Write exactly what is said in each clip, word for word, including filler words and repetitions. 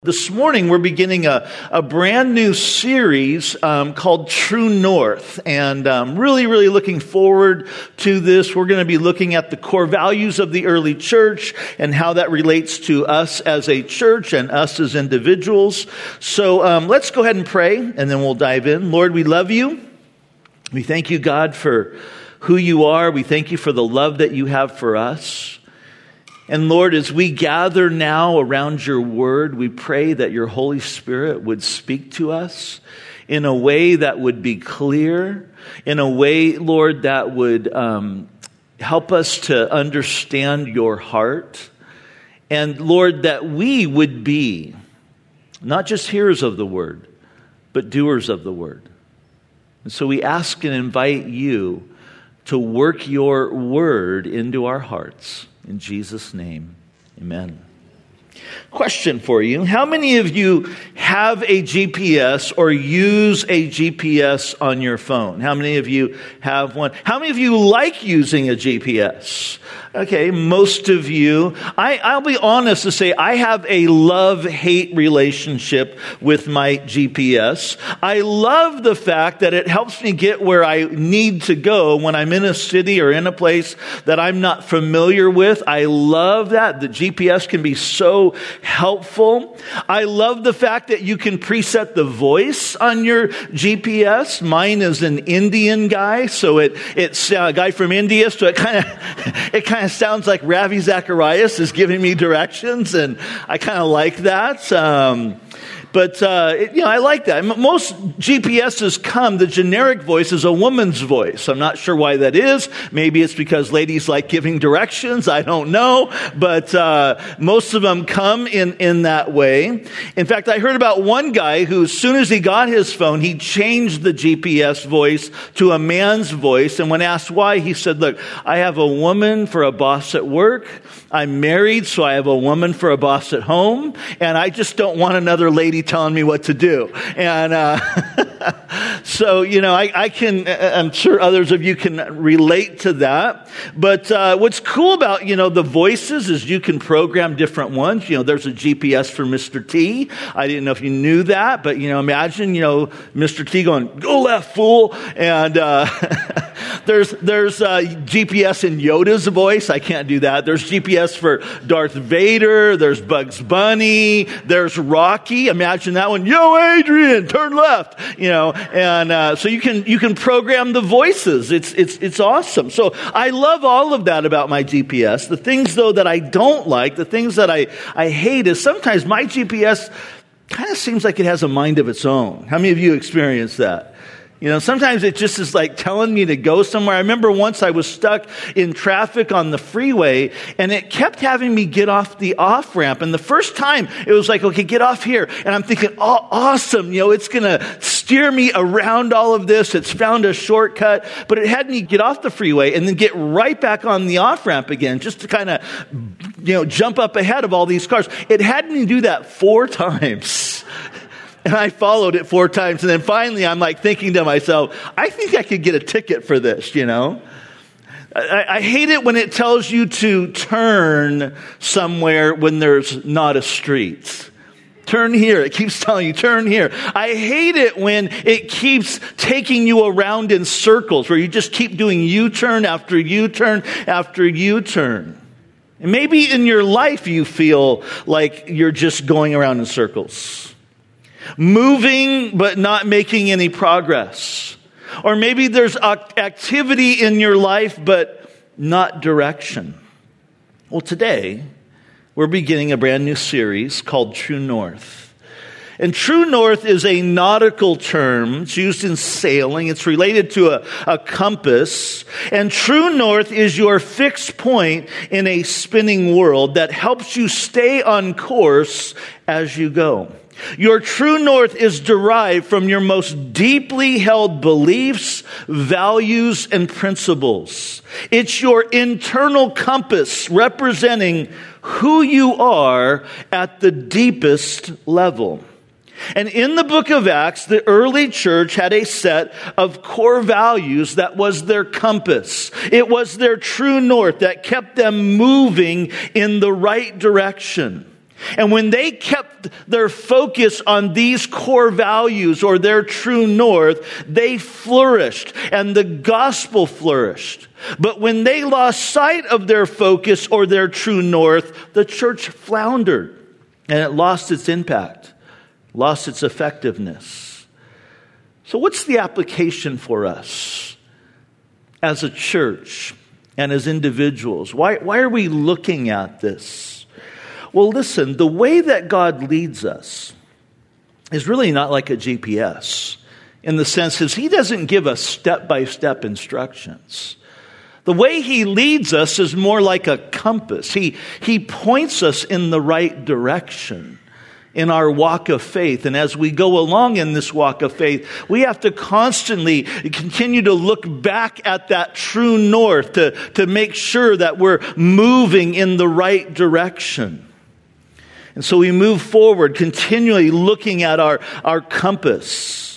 This morning, we're beginning a, a brand new series um, called True North, and um, really, really looking forward to this. We're going to be looking at the core values of the early church and how that relates to us as a church and us as individuals. So um, let's go ahead and pray, and then we'll dive in. Lord, we love you. We thank you, God, for who you are. We thank you for the love that you have for us. And Lord, as we gather now around your word, we pray that your Holy Spirit would speak to us in a way that would be clear, in a way, Lord, that would um, help us to understand your heart. And Lord, that we would be not just hearers of the word, but doers of the word. And so we ask and invite you to work your word into our hearts. In Jesus' name, amen. Question for you. How many of you have a G P S or use a G P S on your phone? How many of you have one? How many of you like using a G P S? Okay, most of you. I, I'll be honest to say I have a love-hate relationship with my G P S. I love the fact that it helps me get where I need to go when I'm in a city or in a place that I'm not familiar with. I love that. The G P S can be so helpful. I love the fact that you can preset the voice on your G P S. Mine is an Indian guy, so it it's a guy from India, so it kind of it kind of sounds like Ravi Zacharias is giving me directions, and I kind of like that. Um, But, uh, it, you know, I like that. Most G P Ses come, the generic voice is a woman's voice. I'm not sure why that is. Maybe it's because ladies like giving directions. I don't know. But uh, most of them come in, in that way. In fact, I heard about one guy who, as soon as he got his phone, he changed the G P S voice to a man's voice. And when asked why, he said, look, I have a woman for a boss at work. I'm married, so I have a woman for a boss at home. And I just don't want another lady telling me what to do. And uh, so, you know, I, I can, I'm sure others of you can relate to that. But uh, what's cool about, you know, the voices is you can program different ones. You know, there's a G P S for Mister T. I didn't know if you knew that, but, you know, imagine, you know, Mister T going, go left, fool. And uh, there's there's uh, G P S in Yoda's voice. I can't do that. There's G P S for Darth Vader. There's Bugs Bunny. There's Rocky. Imagine that one. Yo, Adrian, turn left. You know, and uh, so you can you can program the voices. It's it's it's awesome. So I love all of that about my G P S. The things though that I don't like, the things that I I hate, is sometimes my G P S kind of seems like it has a mind of its own. How many of you experience that? You know, sometimes it just is like telling me to go somewhere. I remember once I was stuck in traffic on the freeway, and it kept having me get off the off-ramp. And the first time, it was like, okay, get off here. And I'm thinking, oh, awesome. You know, it's going to steer me around all of this. It's found a shortcut. But it had me get off the freeway and then get right back on the off-ramp again, just to kind of, you know, jump up ahead of all these cars. It had me do that four times. And I followed it four times. And then finally, I'm like thinking to myself, I think I could get a ticket for this, you know. I, I hate it when it tells you to turn somewhere when there's not a street. Turn here. It keeps telling you, turn here. I hate it when it keeps taking you around in circles where you just keep doing U-turn after U-turn after U-turn. And maybe in your life you feel like you're just going around in circles. Moving, but not making any progress. Or maybe there's activity in your life, but not direction. Well, today, we're beginning a brand new series called True North. And True North is a nautical term. It's used in sailing. It's related to a, a compass. And True North is your fixed point in a spinning world that helps you stay on course as you go. Your true north is derived from your most deeply held beliefs, values, and principles. It's your internal compass representing who you are at the deepest level. And in the book of Acts, the early church had a set of core values that was their compass. It was their true north that kept them moving in the right direction. And when they kept their focus on these core values or their true north, they flourished and the gospel flourished. But when they lost sight of their focus or their true north, the church floundered and it lost its impact, lost its effectiveness. So what's the application for us as a church and as individuals? Why, why are we looking at this? Well, listen, the way that God leads us is really not like a G P S, in the sense that He doesn't give us step-by-step instructions. The way He leads us is more like a compass. He, he points us in the right direction in our walk of faith. And as we go along in this walk of faith, we have to constantly continue to look back at that true north to, to make sure that we're moving in the right direction. And so we move forward, continually looking at our, our compass.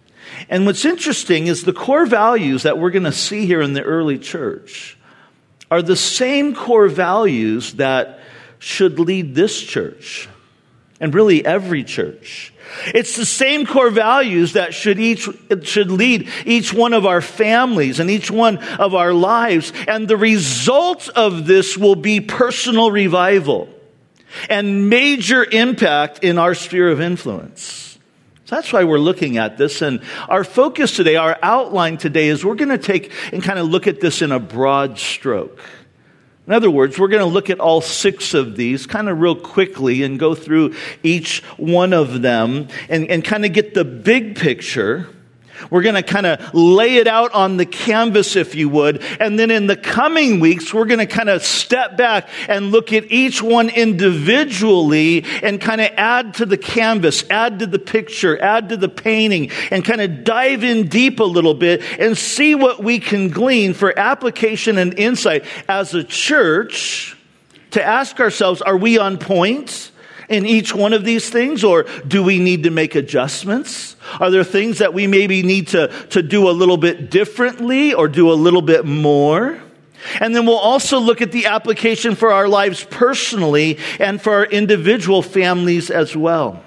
And what's interesting is the core values that we're going to see here in the early church are the same core values that should lead this church, and really every church. It's the same core values that should each should lead each one of our families and each one of our lives. And the result of this will be personal revival and major impact in our sphere of influence. So that's why we're looking at this. And our focus today, our outline today, is we're going to take and kind of look at this in a broad stroke. In other words, we're going to look at all six of these kind of real quickly and go through each one of them and, and kind of get the big picture. We're going to kind of lay it out on the canvas, if you would. And then in the coming weeks, we're going to kind of step back and look at each one individually and kind of add to the canvas, add to the picture, add to the painting, and kind of dive in deep a little bit and see what we can glean for application and insight as a church to ask ourselves, are we on point in each one of these things, or do we need to make adjustments? Are there things that we maybe need to, to do a little bit differently or do a little bit more? And then we'll also look at the application for our lives personally and for our individual families as well.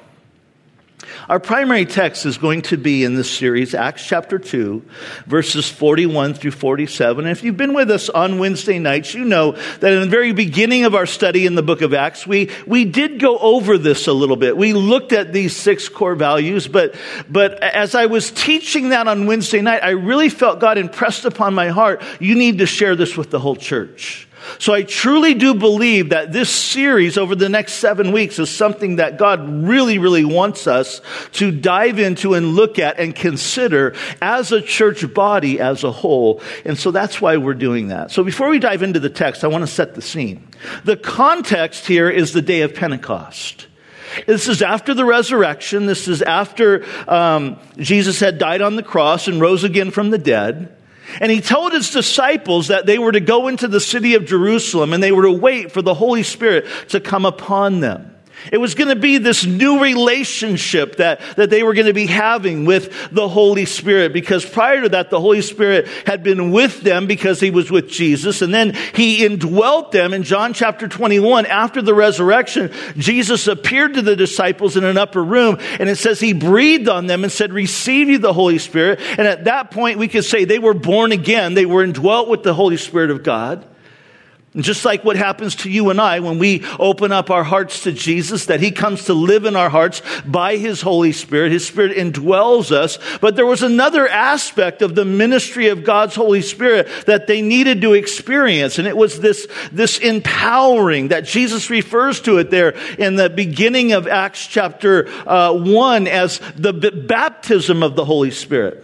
Our primary text is going to be in this series, Acts chapter two, verses forty-one through forty-seven. And if you've been with us on Wednesday nights, you know that in the very beginning of our study in the book of Acts, we, we did go over this a little bit. We looked at these six core values, but, but as I was teaching that on Wednesday night, I really felt God impressed upon my heart, you need to share this with the whole church. So I truly do believe that this series over the next seven weeks is something that God really, really wants us to dive into and look at and consider as a church body as a whole. And so that's why we're doing that. So before we dive into the text, I want to set the scene. The context here is the day of Pentecost. This is after the resurrection. This is after um, Jesus had died on the cross and rose again from the dead. And he told his disciples that they were to go into the city of Jerusalem and they were to wait for the Holy Spirit to come upon them. It was going to be this new relationship that, that they were going to be having with the Holy Spirit, because prior to that, the Holy Spirit had been with them because he was with Jesus. And then he indwelt them in John chapter twenty-one. After the resurrection, Jesus appeared to the disciples in an upper room, and it says he breathed on them and said, receive you the Holy Spirit. And at that point, we could say they were born again. They were indwelt with the Holy Spirit of God. And just like what happens to you and I when we open up our hearts to Jesus, that he comes to live in our hearts by his Holy Spirit. His Spirit indwells us. But there was another aspect of the ministry of God's Holy Spirit that they needed to experience. And it was this, this empowering that Jesus refers to it there in the beginning of Acts chapter uh, one as the b- baptism of the Holy Spirit.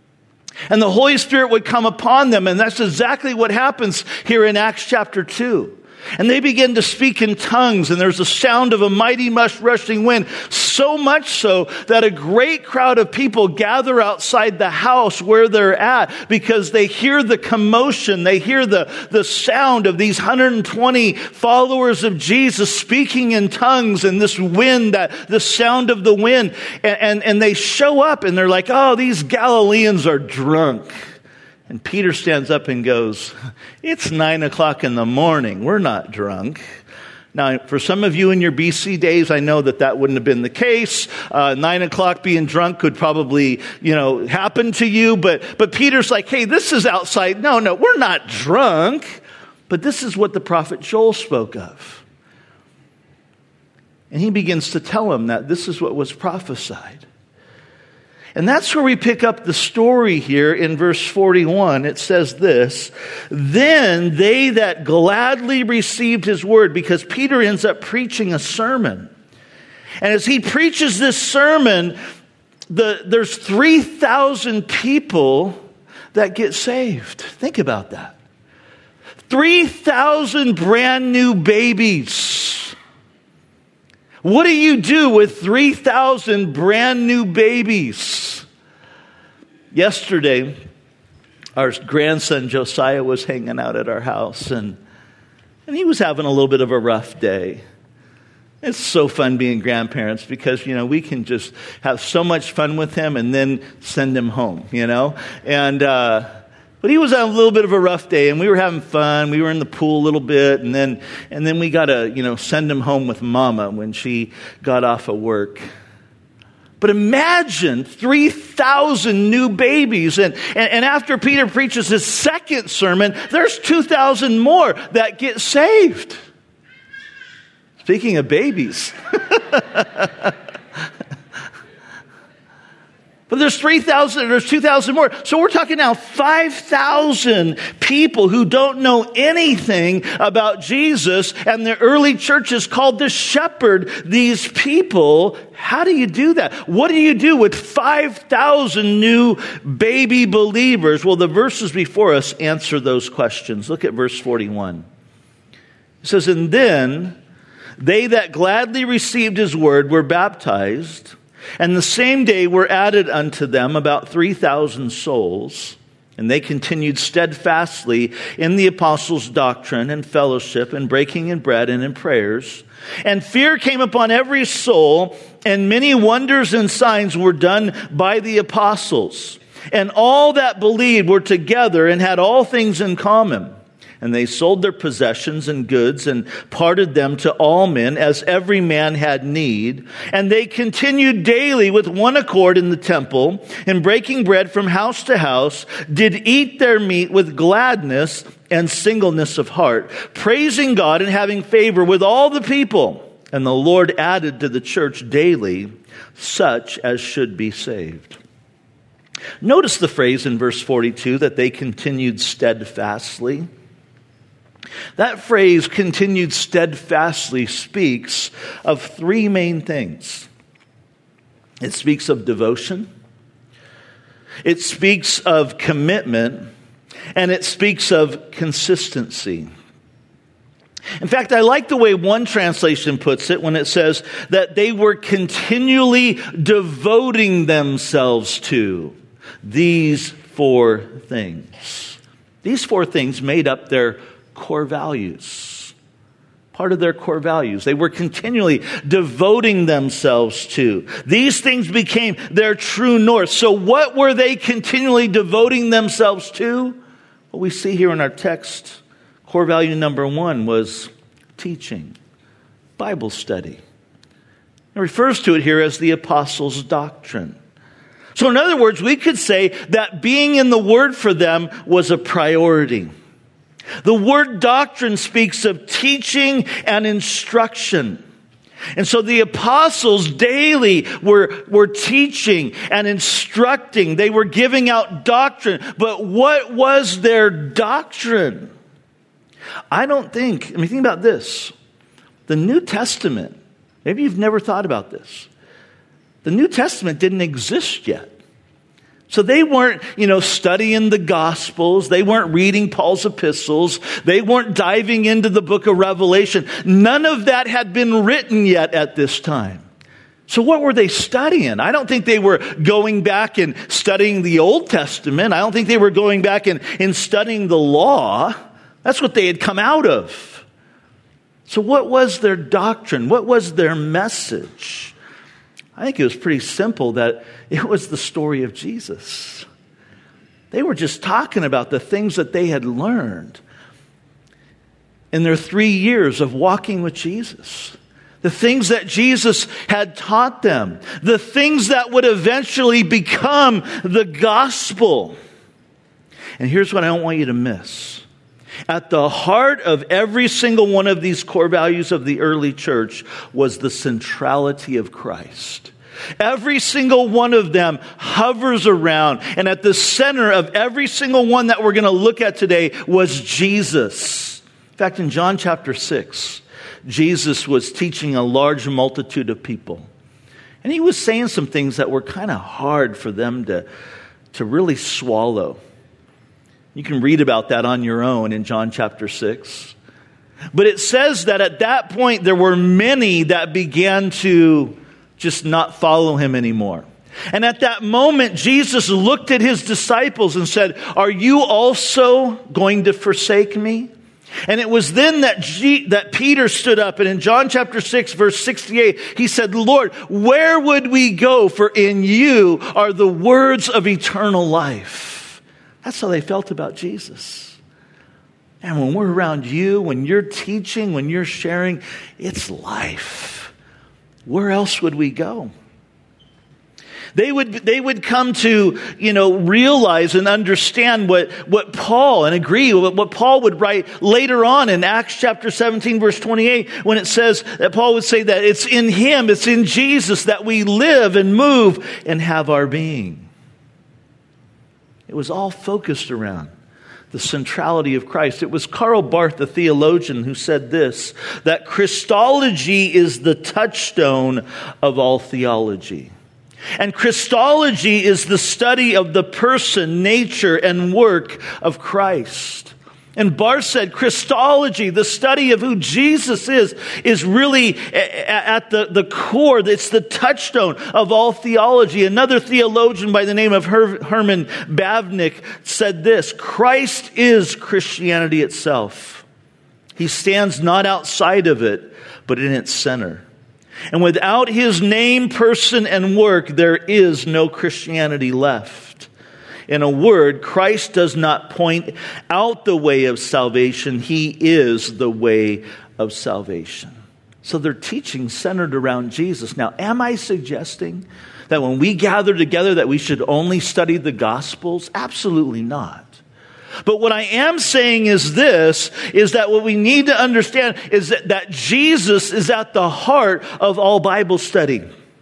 And the Holy Spirit would come upon them. And that's exactly what happens here in Acts chapter two. And they begin to speak in tongues, and there's a sound of a mighty rushing wind, so much so that a great crowd of people gather outside the house where they're at because they hear the commotion, they hear the, the sound of these one hundred twenty followers of Jesus speaking in tongues and this wind, that the sound of the wind. And, and, and they show up and they're like, oh, these Galileans are drunk. And Peter stands up and goes, it's nine o'clock in the morning. We're not drunk. Now, for some of you in your B C days, I know that that wouldn't have been the case. Uh, nine o'clock being drunk could probably, you know, happen to you. But, but Peter's like, hey, this is outside. No, no, we're not drunk. But this is what the prophet Joel spoke of. And he begins to tell him that this is what was prophesied. And that's where we pick up the story here in verse forty-one. It says this, then they that gladly received his word, because Peter ends up preaching a sermon. And as he preaches this sermon, the, there's three thousand people that get saved. Think about that. three thousand brand new babies. What do you do with three thousand brand new babies? Yesterday, our grandson Josiah was hanging out at our house, and, and he was having a little bit of a rough day. It's so fun being grandparents because, you know, we can just have so much fun with him and then send him home, you know. And uh, but he was on a little bit of a rough day, and we were having fun. We were in the pool a little bit, and then and then we got to, you know, send him home with Mama when she got off of work. But imagine three thousand new babies. And, and, and after Peter preaches his second sermon, there's two thousand more that get saved. Speaking of babies. But there's three thousand, there's two thousand more. So we're talking now five thousand people who don't know anything about Jesus, and the early church is called to shepherd these people. How do you do that? What do you do with five thousand new baby believers? Well, the verses before us answer those questions. Look at verse forty-one. It says, and then they that gladly received his word were baptized, and the same day were added unto them about three thousand souls. And they continued steadfastly in the apostles' doctrine and fellowship and breaking in bread and in prayers. And fear came upon every soul, and many wonders and signs were done by the apostles. And all that believed were together and had all things in common. And they sold their possessions and goods and parted them to all men as every man had need. And they continued daily with one accord in the temple, and breaking bread from house to house, did eat their meat with gladness and singleness of heart, praising God and having favor with all the people. And the Lord added to the church daily such as should be saved. Notice the phrase in verse forty-two that they continued steadfastly. That phrase, continued steadfastly, speaks of three main things. It speaks of devotion, it speaks of commitment, and it speaks of consistency. In fact, I like the way one translation puts it when it says that they were continually devoting themselves to these four things. These four things made up their core values. Part of their core values. They were continually devoting themselves to. These things became their true north. So what were they continually devoting themselves to? What we see here in our text, core value number one was teaching, Bible study. It refers to it here as the apostles' doctrine. So in other words, we could say that being in the Word for them was a priority. The word doctrine speaks of teaching and instruction. And so the apostles daily were, were teaching and instructing. They were giving out doctrine. But what was their doctrine? I don't think, I mean, think about this. The New Testament, maybe you've never thought about this. The New Testament didn't exist yet. So they weren't, you know, studying the Gospels. They weren't reading Paul's epistles. They weren't diving into the book of Revelation. None of that had been written yet at this time. So what were they studying? I don't think they were going back and studying the Old Testament. I don't think they were going back and, and studying the law. That's what they had come out of. So what was their doctrine? What was their message? I think it was pretty simple that it was the story of Jesus. They were just talking about the things that they had learned. in their three years of walking with Jesus. The things that Jesus had taught them. The things that would eventually become the gospel. And here's what I don't want you to miss. At the heart of every single one of these core values of the early church was the centrality of Christ. Every single one of them hovers around, and at the center of every single one that we're going to look at today was Jesus. In fact, in John chapter six, Jesus was teaching a large multitude of people. And he was saying some things that were kind of hard for them to, to really swallow. You can read about that on your own in John chapter six. But it says that at that point there were many that began to just not follow him anymore. And at that moment, Jesus looked at his disciples and said, "Are you also going to forsake me?" And it was then that G- that Peter stood up, and in John chapter six, verse sixty-eight, he said, "Lord, where would we go? For in you are the words of eternal life." That's how they felt about Jesus. And when we're around you, when you're teaching, when you're sharing, it's life. Where else would we go? They would, they would come to, you know, realize and understand what, what Paul, and agree with what Paul would write later on in Acts chapter seventeen, verse twenty-eight, when it says that Paul would say that it's in him, it's in Jesus that we live and move and have our being. It was all focused around the centrality of Christ. It was Karl Barth, the theologian, who said this, that Christology is the touchstone of all theology. And Christology is the study of the person, nature, and work of Christ. And Barth said Christology, the study of who Jesus is, is really at the, the core. It's the touchstone of all theology. Another theologian by the name of Her- Herman Bavinck said this, Christ is Christianity itself. He stands not outside of it, but in its center. And without his name, person, and work, there is no Christianity left. In a word, Christ does not point out the way of salvation. He is the way of salvation. So their teaching centered around Jesus. Now, am I suggesting that when we gather together that we should only study the Gospels? Absolutely not. But what I am saying is this, is that what we need to understand is that, that Jesus is at the heart of all Bible study.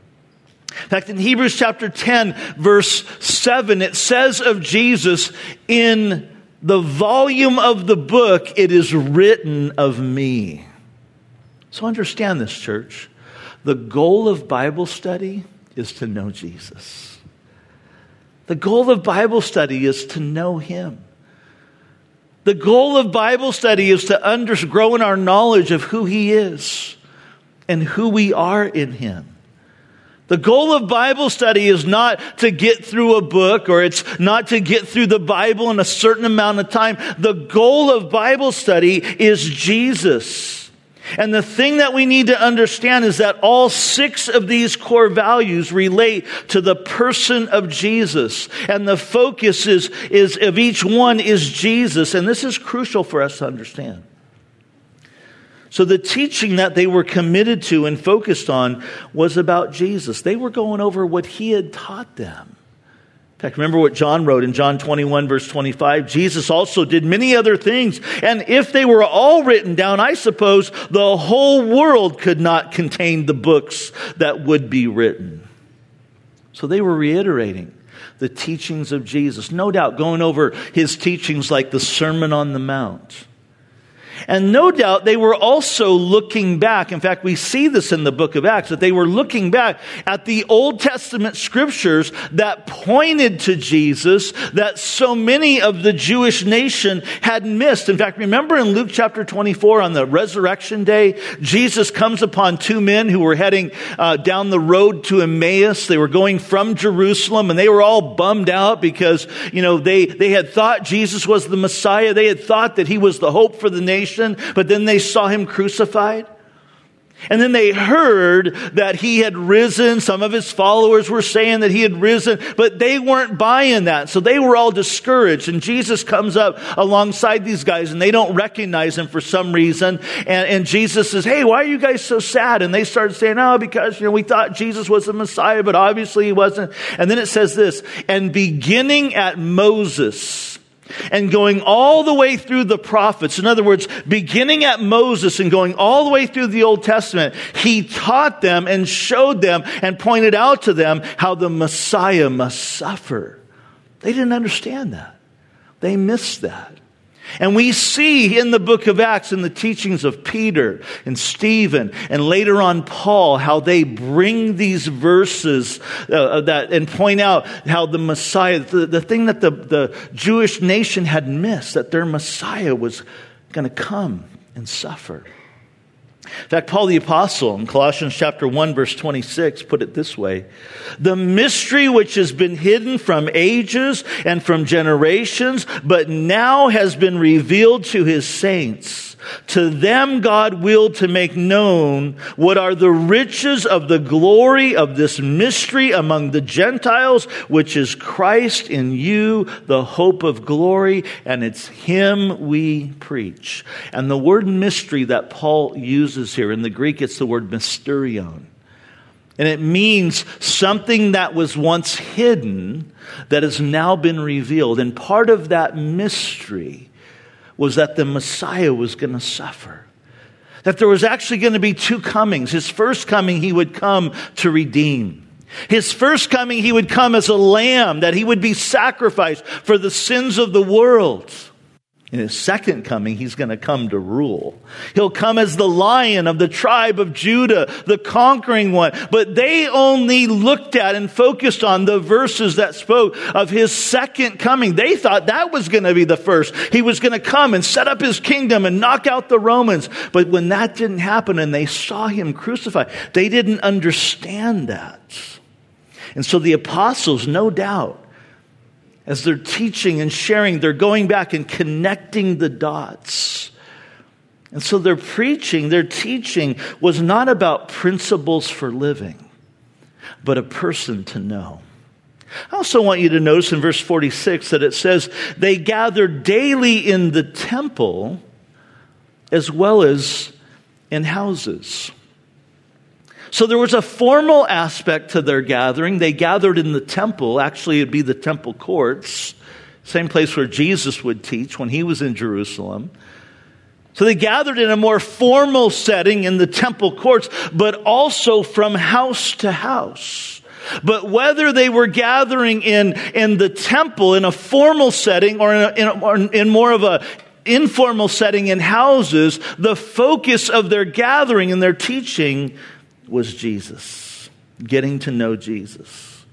In fact, in Hebrews chapter ten, verse seven, it says of Jesus, in the volume of the book, it is written of me. So understand this, church. The goal of Bible study is to know Jesus. The goal of Bible study is to know him. The goal of Bible study is to under, grow in our knowledge of who he is and who we are in him. The goal of Bible study is not to get through a book, or it's not to get through the Bible in a certain amount of time. The goal of Bible study is Jesus. And the thing that we need to understand is that all six of these core values relate to the person of Jesus. And the focus is, is of each one is Jesus. And this is crucial for us to understand. So the teaching that they were committed to and focused on was about Jesus. They were going over what he had taught them. In fact, remember what John wrote in John twenty-one, verse twenty-five. Jesus also did many other things. And if they were all written down, I suppose the whole world could not contain the books that would be written. So they were reiterating the teachings of Jesus. No doubt going over his teachings like the Sermon on the Mount. And no doubt they were also looking back. In fact, we see this in the book of Acts, that they were looking back at the Old Testament scriptures that pointed to Jesus, that so many of the Jewish nation had missed. In fact, remember in Luke chapter twenty-four on the resurrection day, Jesus comes upon two men who were heading uh, down the road to Emmaus. They were going from Jerusalem, and they were all bummed out because, you know, they, they had thought Jesus was the Messiah. They had thought that he was the hope for the nation. But then they saw him crucified. And then they heard that he had risen. Some of his followers were saying that he had risen, but they weren't buying that. So they were all discouraged. And Jesus comes up alongside these guys and they don't recognize him for some reason. And, and Jesus says, hey, why are you guys so sad? And they started saying, oh, because, you know, we thought Jesus was the Messiah, but obviously he wasn't. And then it says this, and beginning at Moses and going all the way through the prophets, in other words, beginning at Moses and going all the way through the Old Testament, he taught them and showed them and pointed out to them how the Messiah must suffer. They didn't understand that. They missed that. And we see in the book of Acts, in the teachings of Peter and Stephen, and later on Paul, how they bring these verses uh, that and point out how the Messiah, the, the thing that the, the Jewish nation had missed, that their Messiah was going to come and suffer. In fact, Paul the Apostle in Colossians chapter one, verse twenty-six, put it this way. The mystery which has been hidden from ages and from generations, but now has been revealed to his saints. To them God willed to make known what are the riches of the glory of this mystery among the Gentiles, which is Christ in you, the hope of glory, and it's him we preach. And the word mystery that Paul uses here, in the Greek it's the word mysterion. And it means something that was once hidden that has now been revealed. And part of that mystery was that the Messiah was going to suffer. That there was actually going to be two comings. His first coming, he would come to redeem. His first coming, he would come as a lamb, that he would be sacrificed for the sins of the world. In his second coming, he's going to come to rule. He'll come as the Lion of the tribe of Judah, the conquering one. But they only looked at and focused on the verses that spoke of his second coming. They thought that was going to be the first. He was going to come and set up his kingdom and knock out the Romans. But when that didn't happen and they saw him crucified, they didn't understand that. And so the apostles, no doubt, as they're teaching and sharing, they're going back and connecting the dots. And so their preaching, their teaching was not about principles for living, but a person to know. I also want you to notice in verse forty-six that it says, they gathered daily in the temple as well as in houses. So there was a formal aspect to their gathering. They gathered in the temple. Actually, it'd be the temple courts, same place where Jesus would teach when he was in Jerusalem. So they gathered in a more formal setting in the temple courts, but also from house to house. But whether they were gathering in, in the temple in a formal setting or in, a, in, a, or in more of a informal setting in houses, the focus of their gathering and their teaching was Jesus, getting to know Jesus.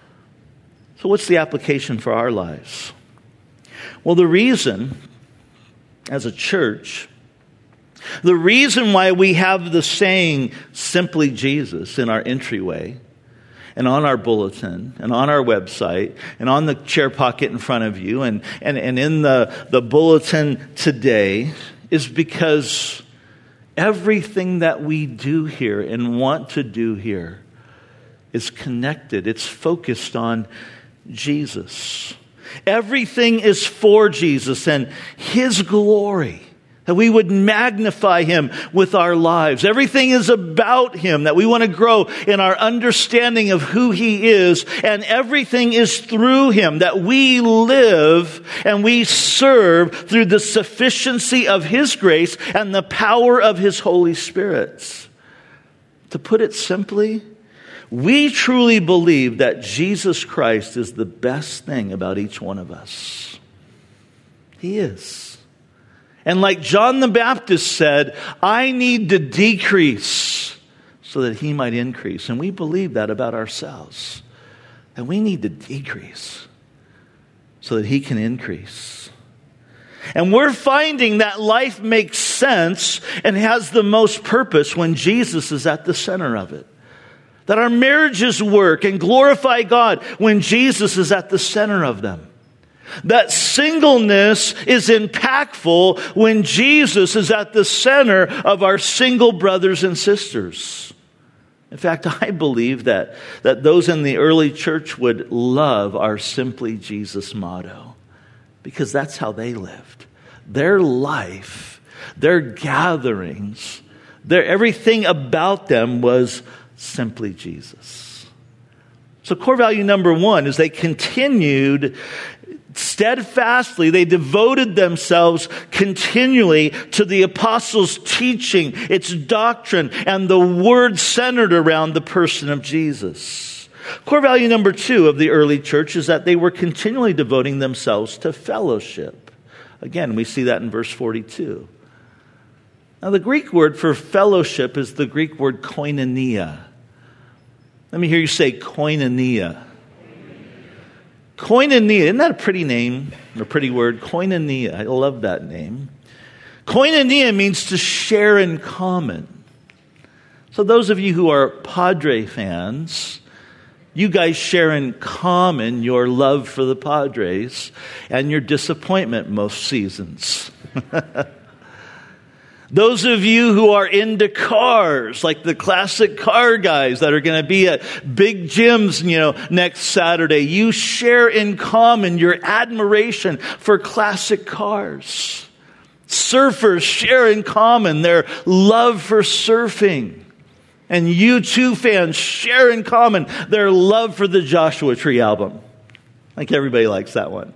So what's the application for our lives? Well, the reason, as a church, the reason why we have the saying, simply Jesus, in our entryway, and on our bulletin, and on our website, and on the chair pocket in front of you, and, and, and in the, the bulletin today, is because everything that we do here and want to do here is connected. It's focused on Jesus. Everything is for Jesus and his glory, that we would magnify him with our lives. Everything is about him, that we want to grow in our understanding of who he is. And everything is through him, that we live and we serve through the sufficiency of his grace and the power of his Holy Spirit. To put it simply, we truly believe that Jesus Christ is the best thing about each one of us. He is. And like John the Baptist said, I need to decrease so that he might increase. And we believe that about ourselves. That we need to decrease so that he can increase. And we're finding that life makes sense and has the most purpose when Jesus is at the center of it. That our marriages work and glorify God when Jesus is at the center of them. That singleness is impactful when Jesus is at the center of our single brothers and sisters. In fact, I believe that, that those in the early church would love our Simply Jesus motto, because that's how they lived. Their life, their gatherings, their everything about them was simply Jesus. So core value number one is they continued steadfastly, they devoted themselves continually to the apostles' teaching, its doctrine, and the word centered around the person of Jesus. Core value number two of the early church is that they were continually devoting themselves to fellowship. Again, we see that in verse forty-two. Now, the Greek word for fellowship is the Greek word koinonia. Let me hear you say koinonia. Koinonia, isn't that a pretty name, a pretty word? Koinonia, I love that name. Koinonia means to share in common. So those of you who are Padre fans, you guys share in common your love for the Padres and your disappointment most seasons. Those of you who are into cars, like the classic car guys that are going to be at Big Jim's, you know, next Saturday, you share in common your admiration for classic cars. Surfers share in common their love for surfing. And U two fans share in common their love for the Joshua Tree album. I think everybody likes that one.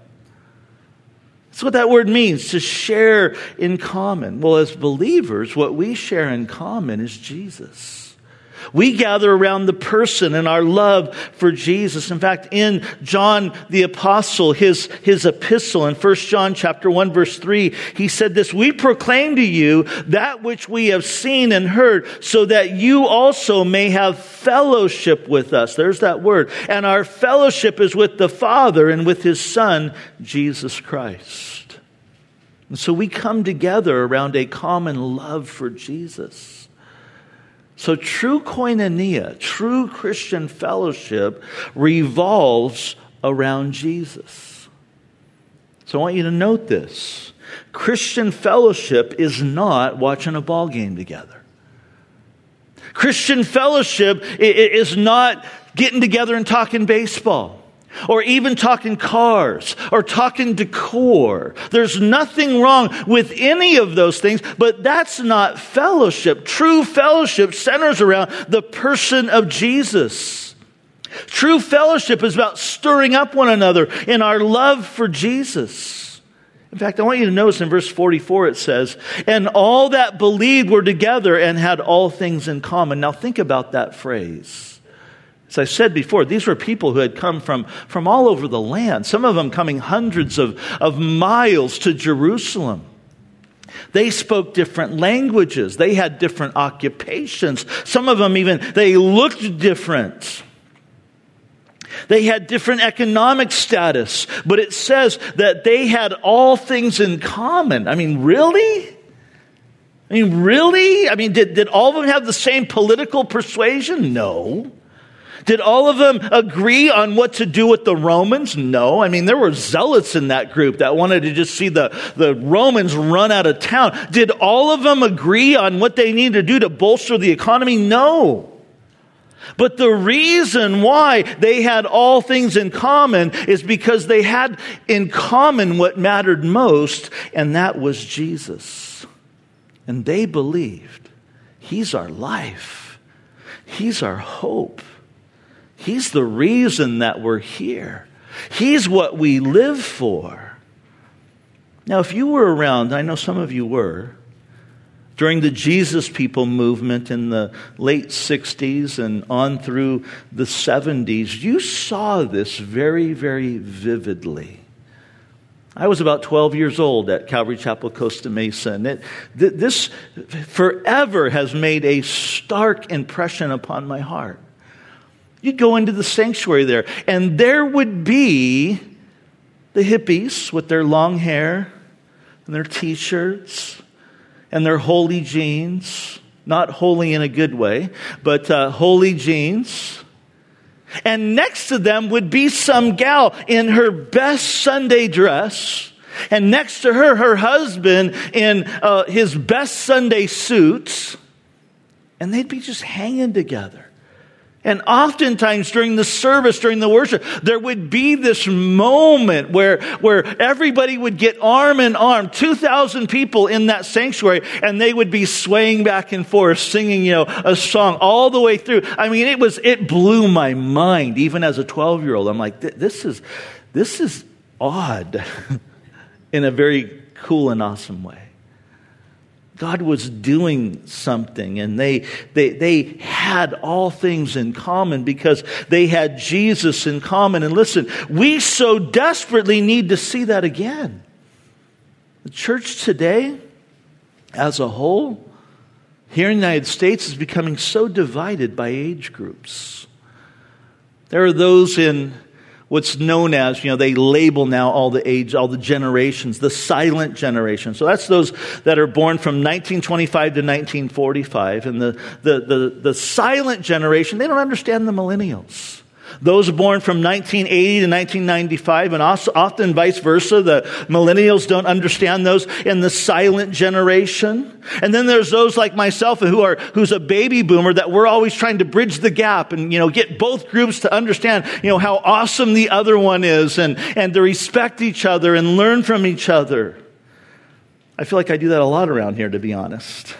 That's what that word means, to share in common. Well, as believers, what we share in common is Jesus. We gather around the person and our love for Jesus. In fact, in John the Apostle, his, his epistle in First John chapter one, verse three, he said this, "We proclaim to you that which we have seen and heard, so that you also may have fellowship with us." There's that word. And our fellowship is with the Father and with His Son, Jesus Christ. And so we come together around a common love for Jesus. So true koinonia, true Christian fellowship revolves around Jesus. So I want you to note this. Christian fellowship is not watching a ball game together. Christian fellowship is not getting together and talking baseball, or even talking cars, or talking decor. There's nothing wrong with any of those things, but that's not fellowship. True fellowship centers around the person of Jesus. True fellowship is about stirring up one another in our love for Jesus. In fact, I want you to notice in verse forty-four it says, "And all that believed were together and had all things in common." Now think about that phrase. As I said before, these were people who had come from, from all over the land, some of them coming hundreds of, of miles to Jerusalem. They spoke different languages. They had different occupations. Some of them even, they looked different. They had different economic status, but it says that they had all things in common. I mean, really? I mean, really? I mean, did, did all of them have the same political persuasion? No. Did all of them agree on what to do with the Romans? No. I mean, there were zealots in that group that wanted to just see the, the Romans run out of town. Did all of them agree on what they needed to do to bolster the economy? No. But the reason why they had all things in common is because they had in common what mattered most, and that was Jesus. And they believed He's our life. He's our hope. He's the reason that we're here. He's what we live for. Now, if you were around, I know some of you were, during the Jesus People movement in the late sixties and on through the seventies, you saw this very, very vividly. I was about twelve years old at Calvary Chapel, Costa Mesa, and it, th- this forever has made a stark impression upon my heart. You'd go into the sanctuary there, and there would be the hippies with their long hair and their T-shirts and their holy jeans. Not holy in a good way, but uh, holy jeans. And next to them would be some gal in her best Sunday dress. And next to her, her husband in uh, his best Sunday suit. And they'd be just hanging together. And oftentimes during the service, during the worship, there would be this moment where, where everybody would get arm in arm, two thousand people in that sanctuary, and they would be swaying back and forth, singing, you know, a song all the way through. I mean, it was, it blew my mind, even as a twelve-year-old. I'm like, this is, this is odd in a very cool and awesome way. God was doing something, and they, they they had all things in common because they had Jesus in common. And listen, we so desperately need to see that again. The church today, as a whole, here in the United States, is becoming so divided by age groups. There are those in what's known as, you know, they label now all the age, all the generations, the silent generation. So that's those that are born from nineteen twenty-five to nineteen forty-five. And the, the, the, the silent generation, they don't understand the millennials. Those born from nineteen eighty to nineteen ninety-five, and also often vice versa, the millennials don't understand those in the silent generation. And then there's those like myself who are who's a baby boomer that we're always trying to bridge the gap and, you know, get both groups to understand, you know, how awesome the other one is and, and to respect each other and learn from each other. I feel like I do that a lot around here, to be honest.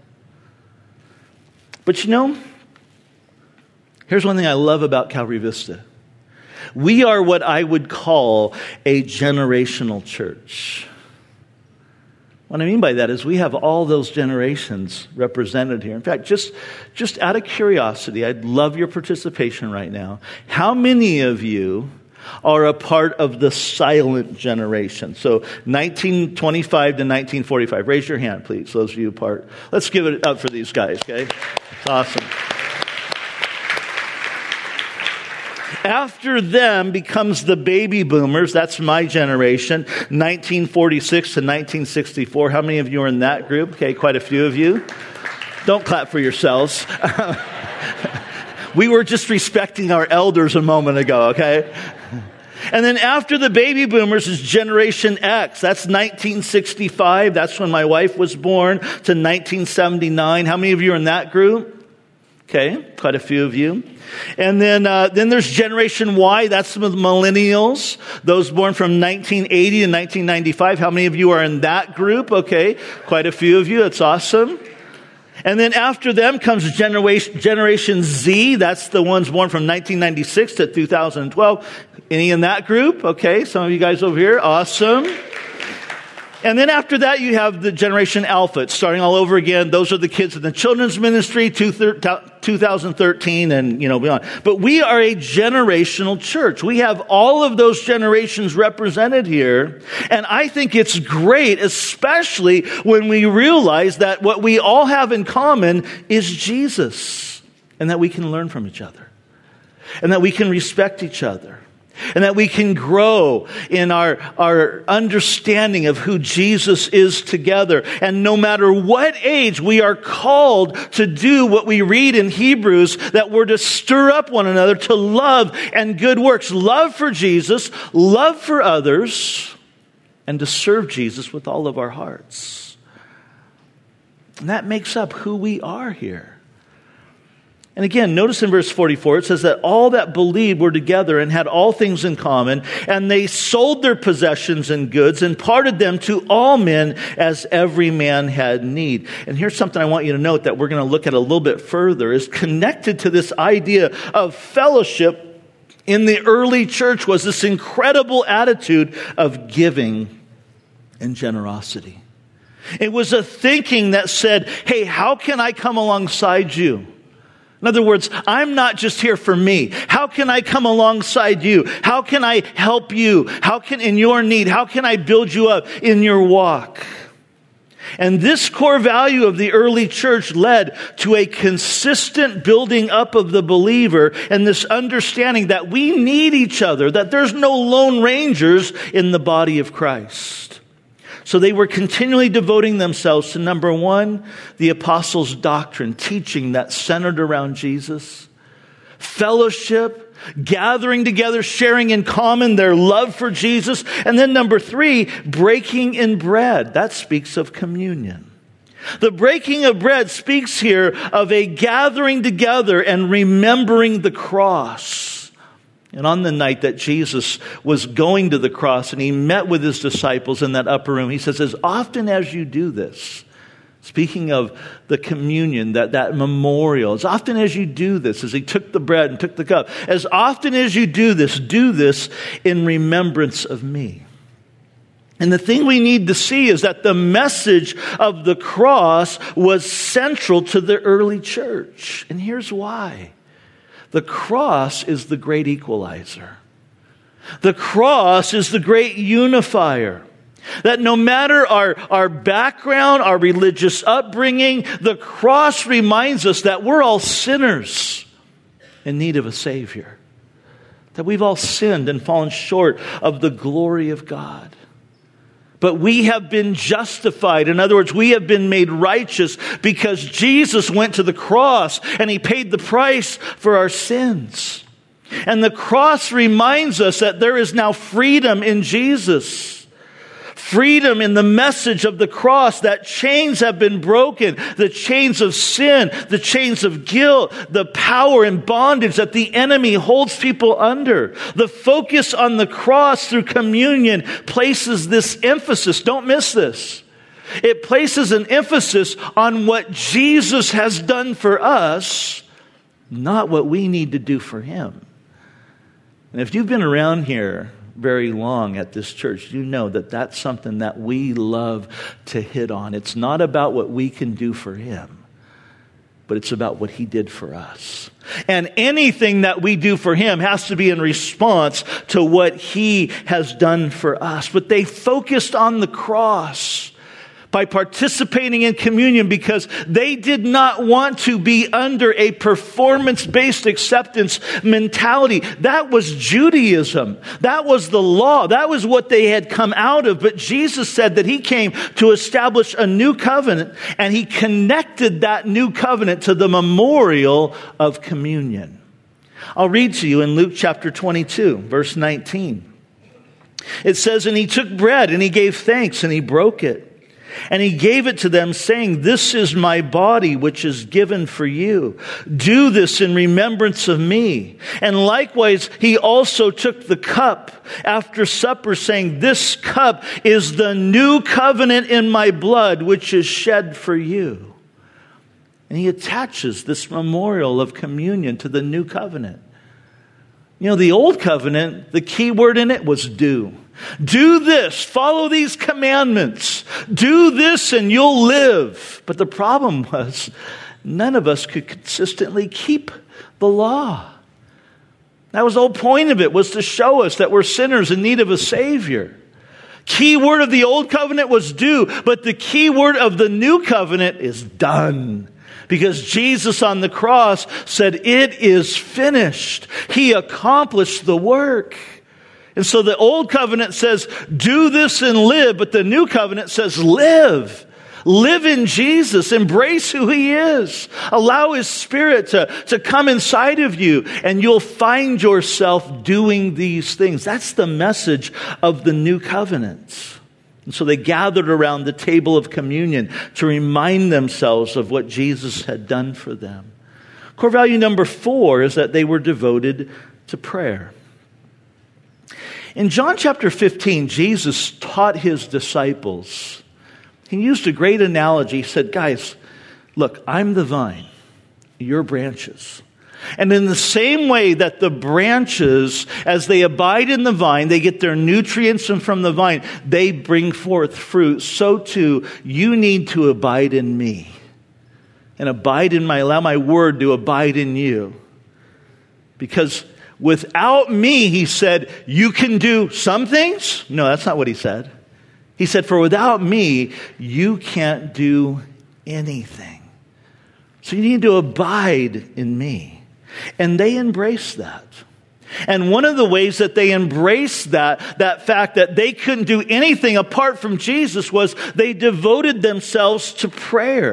But you know, here's one thing I love about Calvary Vista. We are what I would call a generational church. What I mean by that is we have all those generations represented here. In fact, just, just out of curiosity, I'd love your participation right now. How many of you are a part of the silent generation? So nineteen twenty-five to nineteen forty-five. Raise your hand, please, those of you part. Let's give it up for these guys, okay? It's awesome. After them becomes the baby boomers. That's my generation, nineteen forty-six to nineteen sixty-four. How many of you are in that group? Okay, quite a few of you. Don't clap for yourselves. We were just respecting our elders a moment ago, okay? And then after the baby boomers is Generation X. That's nineteen sixty-five. That's when my wife was born, to nineteen seventy-nine. How many of you are in that group? Okay, quite a few of you. And then uh, then there's Generation Y. That's the millennials. Those born from nineteen eighty to nineteen ninety-five. How many of you are in that group? Okay, quite a few of you. That's awesome. And then after them comes Generation, Generation Z. That's the ones born from nineteen ninety-six to two thousand twelve. Any in that group? Okay, some of you guys over here. Awesome. And then after that, you have the Generation Alpha. It's starting all over again. Those are the kids in the children's ministry, two thousand thirteen and, you know, beyond. But we are a generational church. We have all of those generations represented here. And I think it's great, especially when we realize that what we all have in common is Jesus. And that we can learn from each other. And that we can respect each other. And that we can grow in our, our understanding of who Jesus is together. And no matter what age, we are called to do what we read in Hebrews, that we're to stir up one another to love and good works. Love for Jesus, love for others, and to serve Jesus with all of our hearts. And that makes up who we are here. And again, notice in verse forty-four, it says that all that believed were together and had all things in common, and they sold their possessions and goods and parted them to all men as every man had need. And here's something I want you to note that we're going to look at a little bit further, is connected to this idea of fellowship in the early church was this incredible attitude of giving and generosity. It was a thinking that said, hey, how can I come alongside you? In other words, I'm not just here for me. How can I come alongside you? How can I help you? How can, in your need, how can I build you up in your walk? And this core value of the early church led to a consistent building up of the believer and this understanding that we need each other, that there's no lone rangers in the body of Christ. So they were continually devoting themselves to, number one, the apostles' doctrine, teaching that centered around Jesus. fellowship, gathering together, sharing in common their love for Jesus. And then number three, breaking in bread. That speaks of communion. The breaking of bread speaks here of a gathering together and remembering the cross. And on the night that Jesus was going to the cross and he met with his disciples in that upper room, he says, as often as you do this, speaking of the communion, that, that memorial, as often as you do this, as he took the bread and took the cup, as often as you do this, do this in remembrance of me. And the thing we need to see is that the message of the cross was central to the early church. And here's why. The cross is the great equalizer. The cross is the great unifier. That no matter our, our background, our religious upbringing, the cross reminds us that we're all sinners in need of a Savior. That we've all sinned and fallen short of the glory of God. But we have been justified. In other words, we have been made righteous because Jesus went to the cross and he paid the price for our sins. And the cross reminds us that there is now freedom in Jesus. Freedom in the message of the cross, that chains have been broken, the chains of sin, the chains of guilt, the power and bondage that the enemy holds people under. The focus on the cross through communion places this emphasis. Don't miss this. It places an emphasis on what Jesus has done for us, not what we need to do for him. And if you've been around here very long at this church, you know that that's something that we love to hit on. It's not about what we can do for him, but it's about what he did for us. And anything that we do for him has to be in response to what he has done for us. But they focused on the cross by participating in communion because they did not want to be under a performance-based acceptance mentality. That was Judaism. That was the law. That was what they had come out of. But Jesus said that he came to establish a new covenant, and he connected that new covenant to the memorial of communion. I'll read to you in Luke chapter twenty-two, verse nineteen. It says, and he took bread and he gave thanks and he broke it. And he gave it to them, saying, this is my body, which is given for you. Do this in remembrance of me. And likewise, he also took the cup after supper, saying, this cup is the new covenant in my blood, which is shed for you. And he attaches this memorial of communion to the new covenant. You know, the old covenant, the key word in it was do. Do this, follow these commandments. Do this and you'll live. But the problem was, none of us could consistently keep the law. That was the whole point of it, was to show us that we're sinners in need of a Savior. Key word of the old covenant was do, but the key word of the new covenant is done. Because Jesus on the cross said, it is finished. He accomplished the work. And so the old covenant says, do this and live. But the new covenant says, live. Live in Jesus. Embrace who he is. Allow his Spirit to, to come inside of you. And you'll find yourself doing these things. That's the message of the new covenant. And so they gathered around the table of communion to remind themselves of what Jesus had done for them. Core value number four is that they were devoted to prayer. In John chapter fifteen, Jesus taught his disciples. He used a great analogy. He said, guys, look, I'm the vine, you're branches. And in the same way that the branches, as they abide in the vine, they get their nutrients from the vine, they bring forth fruit. So too, you need to abide in me. And abide in my, allow my word to abide in you. Because without me, he said, you can do some things. No, that's not what he said. He said, for without me, you can't do anything. So you need to abide in me. And they embraced that. And one of the ways that they embraced that, that fact that they couldn't do anything apart from Jesus, was they devoted themselves to prayer.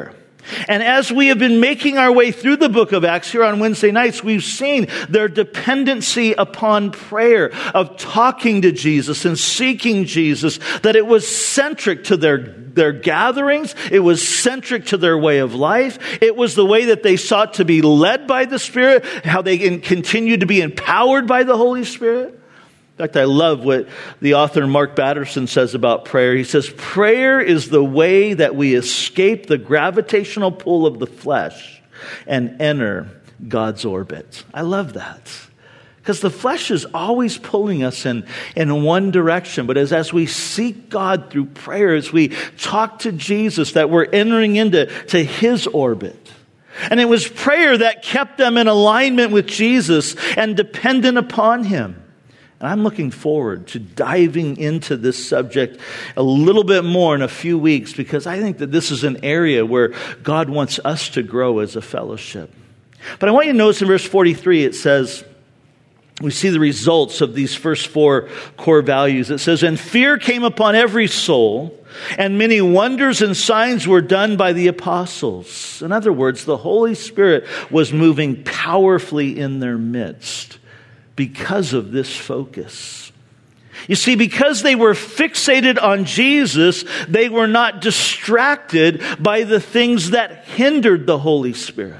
And as we have been making our way through the book of Acts here on Wednesday nights, we've seen their dependency upon prayer, of talking to Jesus and seeking Jesus, that it was centric to their, their gatherings. It was centric to their way of life. It was the way that they sought to be led by the Spirit, how they continued to be empowered by the Holy Spirit. In fact, I love what the author Mark Batterson says about prayer. He says, prayer is the way that we escape the gravitational pull of the flesh and enter God's orbit. I love that. Because the flesh is always pulling us in, in one direction. But as, as we seek God through prayer, as we talk to Jesus, that we're entering into to His orbit. And it was prayer that kept them in alignment with Jesus and dependent upon Him. And I'm looking forward to diving into this subject a little bit more in a few weeks, because I think that this is an area where God wants us to grow as a fellowship. But I want you to notice in verse forty-three, it says, we see the results of these first four core values. It says, and fear came upon every soul, and many wonders and signs were done by the apostles. In other words, the Holy Spirit was moving powerfully in their midst because of this focus. You see, because they were fixated on Jesus, they were not distracted by the things that hindered the Holy Spirit.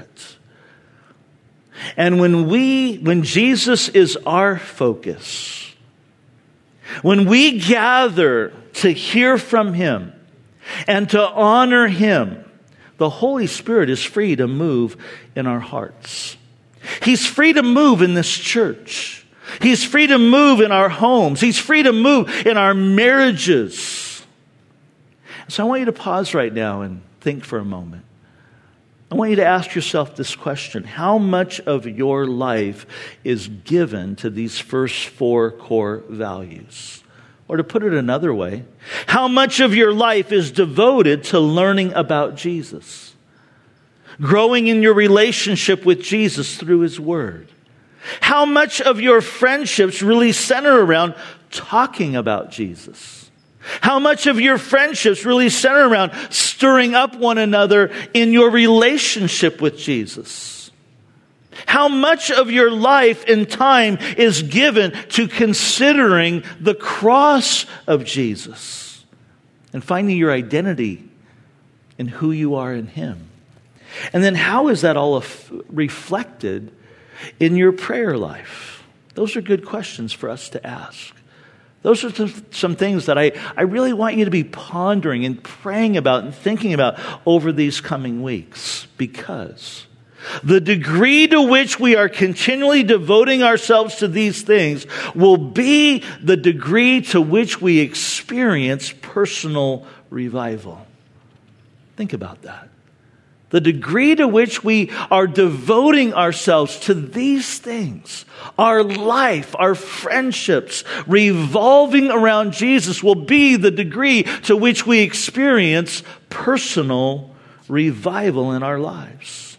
And when we, when Jesus is our focus, when we gather to hear from Him and to honor Him, the Holy Spirit is free to move in our hearts. He's free to move in this church. He's free to move in our homes. He's free to move in our marriages. So I want you to pause right now and think for a moment. I want you to ask yourself this question. How much of your life is given to these first four core values? Or to put it another way, how much of your life is devoted to learning about Jesus? Growing in your relationship with Jesus through His Word? How much of your friendships really center around talking about Jesus? How much of your friendships really center around stirring up one another in your relationship with Jesus? How much of your life and time is given to considering the cross of Jesus and finding your identity in who you are in Him? And then how is that all reflected in your prayer life? Those are good questions for us to ask. Those are some things that I, I really want you to be pondering and praying about and thinking about over these coming weeks. Because the degree to which we are continually devoting ourselves to these things will be the degree to which we experience personal revival. Think about that. The degree to which we are devoting ourselves to these things, our life, our friendships, revolving around Jesus, will be the degree to which we experience personal revival in our lives.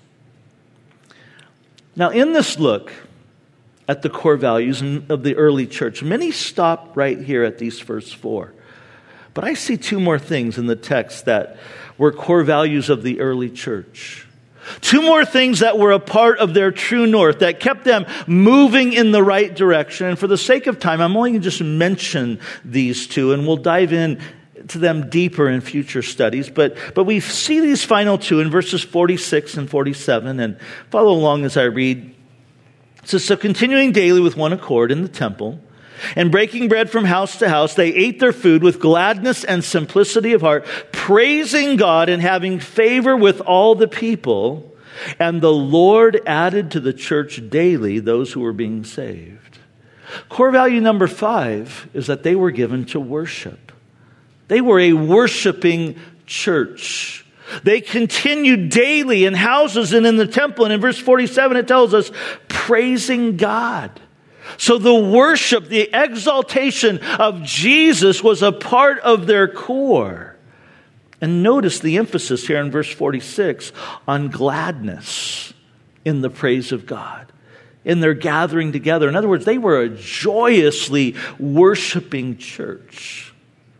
Now, in this look at the core values of the early church, many stop right here at these first four. But I see two more things in the text that were core values of the early church. Two more things that were a part of their true north, that kept them moving in the right direction. And for the sake of time, I'm only going to just mention these two, and we'll dive in to them deeper in future studies. But, but we see these final two in verses forty-six and forty-seven, and follow along as I read. It says, so continuing daily with one accord in the temple, and breaking bread from house to house, they ate their food with gladness and simplicity of heart, praising God and having favor with all the people. And the Lord added to the church daily those who were being saved. Core value number five is that they were given to worship. They were a worshiping church. They continued daily in houses and in the temple. And in verse forty-seven, it tells us, praising God. So the worship, the exaltation of Jesus was a part of their core. And notice the emphasis here in verse forty-six on gladness in the praise of God, in their gathering together. In other words, they were a joyously worshiping church.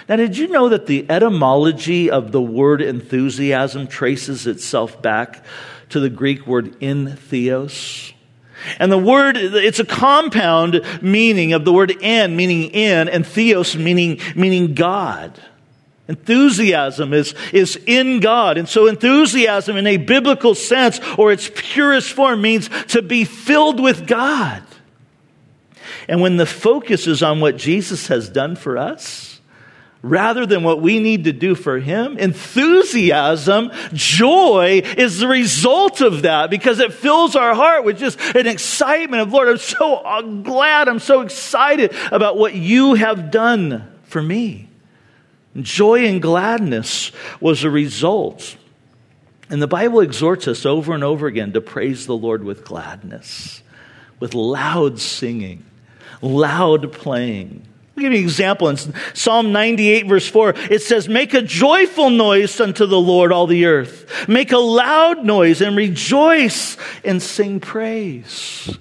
Now, did you know that the etymology of the word enthusiasm traces itself back to the Greek word entheos? And the word, it's a compound meaning of the word en, meaning in, and theos, meaning, meaning God. Enthusiasm is, is in God. And so enthusiasm in a biblical sense, or its purest form, means to be filled with God. And when the focus is on what Jesus has done for us, rather than what we need to do for Him, enthusiasm, joy is the result of that, because it fills our heart with just an excitement of, Lord, I'm so glad, I'm so excited about what you have done for me. Joy and gladness was a result. And the Bible exhorts us over and over again to praise the Lord with gladness, with loud singing, loud playing. I'll give you an example. In Psalm ninety-eight, verse four, it says, make a joyful noise unto the Lord, all the earth. Make a loud noise and rejoice and sing praise.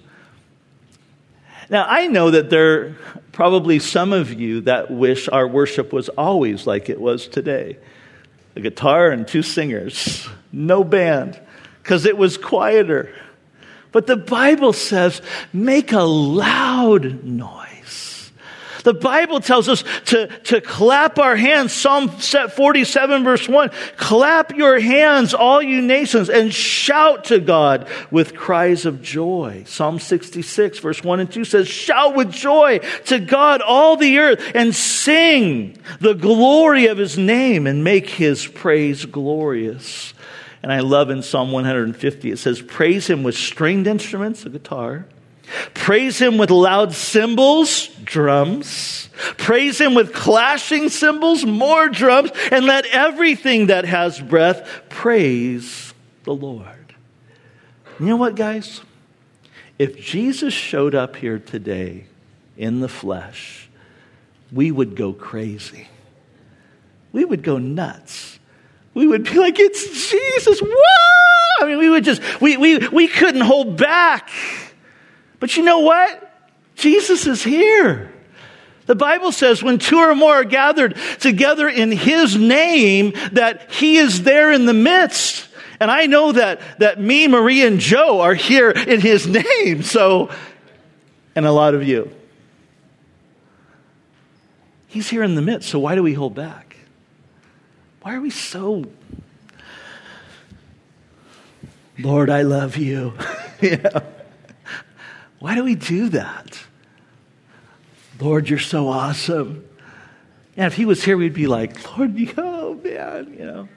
Now, I know that there are probably some of you that wish our worship was always like it was today. A guitar and two singers, no band, because it was quieter. But the Bible says, make a loud noise. The Bible tells us to, to clap our hands. Psalm forty-seven, verse one, clap your hands, all you nations, and shout to God with cries of joy. Psalm sixty-six, verse one and two says, shout with joy to God, all the earth, and sing the glory of His name and make His praise glorious. And I love in Psalm one fifty, it says, praise Him with stringed instruments, a guitar. Praise Him with loud cymbals, drums. Praise Him with clashing cymbals, more drums. And let everything that has breath praise the Lord. You know what, guys? If Jesus showed up here today in the flesh, we would go crazy. We would go nuts. We would be like, it's Jesus. Whoa! I mean, we would just, we, we, we couldn't hold back. But you know what? Jesus is here. The Bible says when two or more are gathered together in His name, that He is there in the midst. And I know that, that me, Maria, and Joe are here in His name. So, and a lot of you. He's here in the midst. So why do we hold back? Why are we so, Lord, I love you. Yeah. Why do we do that? Lord, you're so awesome. And if He was here, we'd be like, Lord, oh man, you know.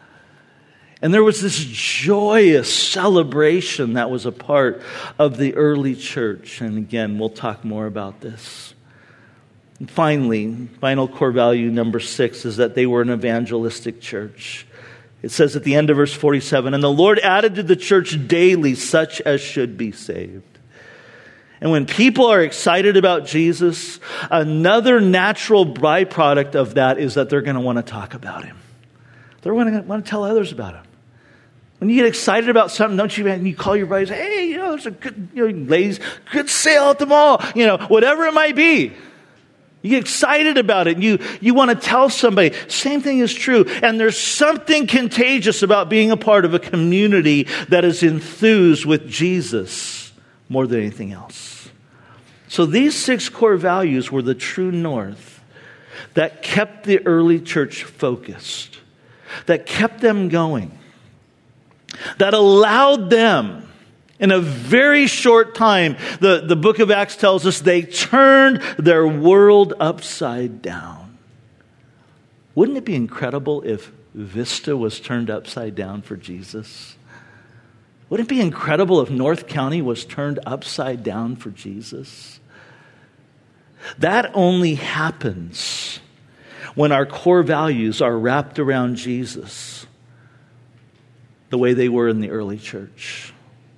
And there was this joyous celebration that was a part of the early church. And again, we'll talk more about this. And finally, final core value number six is that they were an evangelistic church. It says at the end of verse forty-seven, and the Lord added to the church daily such as should be saved. And when people are excited about Jesus, another natural byproduct of that is that they're going to want to talk about Him. They're going to want to tell others about Him. When you get excited about something, don't you, man, you call your buddies, hey, you know, there's a good, you know, ladies, good sale at the mall, you know, whatever it might be. You get excited about it. You, you want to tell somebody. Same thing is true. And there's something contagious about being a part of a community that is enthused with Jesus more than anything else. So these six core values were the true north that kept the early church focused, that kept them going, that allowed them, in a very short time, the, the book of Acts tells us they turned their world upside down. Wouldn't it be incredible if Vista was turned upside down for Jesus? Wouldn't it be incredible if North County was turned upside down for Jesus? That only happens when our core values are wrapped around Jesus the way they were in the early church.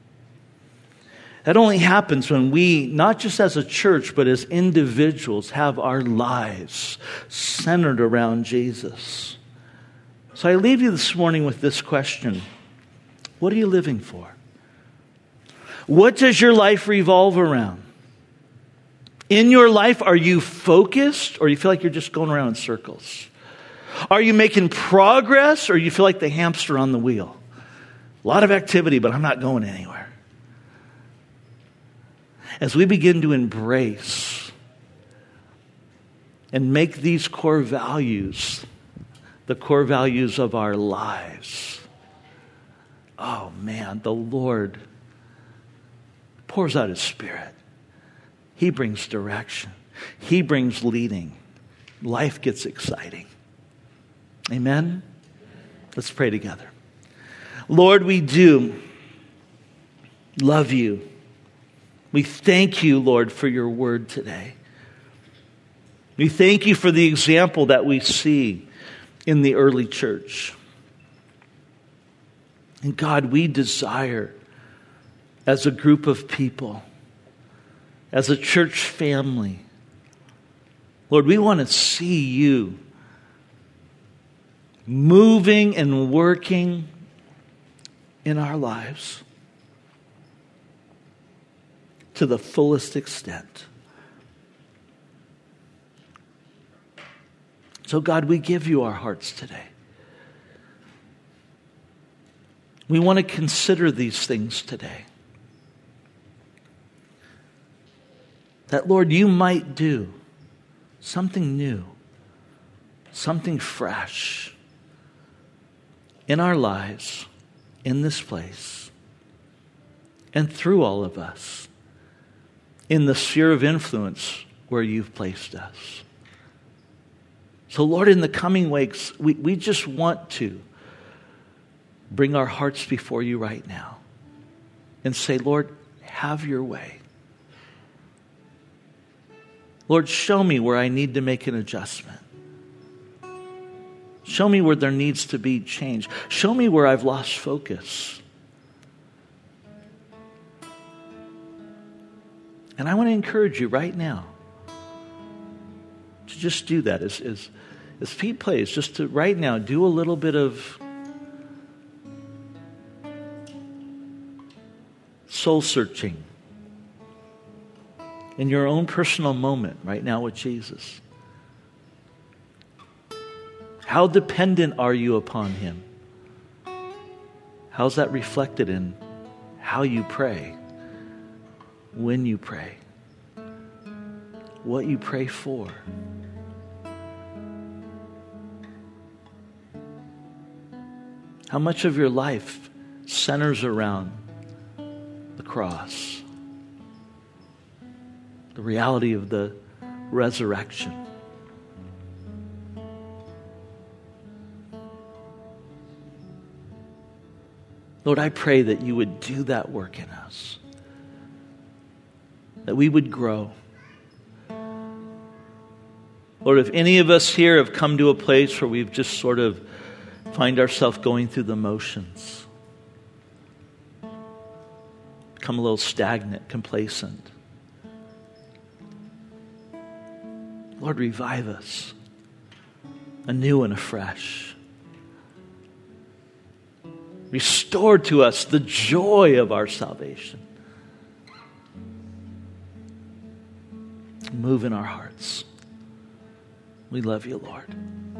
That only happens when we, not just as a church, but as individuals, have our lives centered around Jesus. So I leave you this morning with this question. What are you living for? What does your life revolve around? In your life, are you focused or you feel like you're just going around in circles? Are you making progress or you feel like the hamster on the wheel? A lot of activity, but I'm not going anywhere. As we begin to embrace and make these core values the core values of our lives, oh man, the Lord pours out His Spirit. He brings direction. He brings leading. Life gets exciting. Amen? Let's pray together. Lord, we do love you. We thank you, Lord, for your word today. We thank you for the example that we see in the early church. And God, we desire as a group of people, as a church family, Lord, we want to see you moving and working in our lives to the fullest extent. So God, we give you our hearts today. We want to consider these things today. That, Lord, you might do something new, something fresh in our lives, in this place, and through all of us, in the sphere of influence where you've placed us. So, Lord, in the coming weeks, we, we just want to bring our hearts before you right now and say, Lord, have your way. Lord, show me where I need to make an adjustment. Show me where there needs to be change. Show me where I've lost focus. And I want to encourage you right now to just do that. As, as, as Pete plays, just to right now do a little bit of soul searching in your own personal moment right now with Jesus. How dependent are you upon Him? How's that reflected in how you pray, when you pray, what you pray for? How much of your life centers around the cross, the reality of the resurrection? Lord, I pray that you would do that work in us, that we would grow. Lord, if any of us here have come to a place where we've just sort of find ourselves going through the motions, become a little stagnant, complacent, Lord, revive us anew and afresh. Restore to us the joy of our salvation. Move in our hearts. We love you, Lord.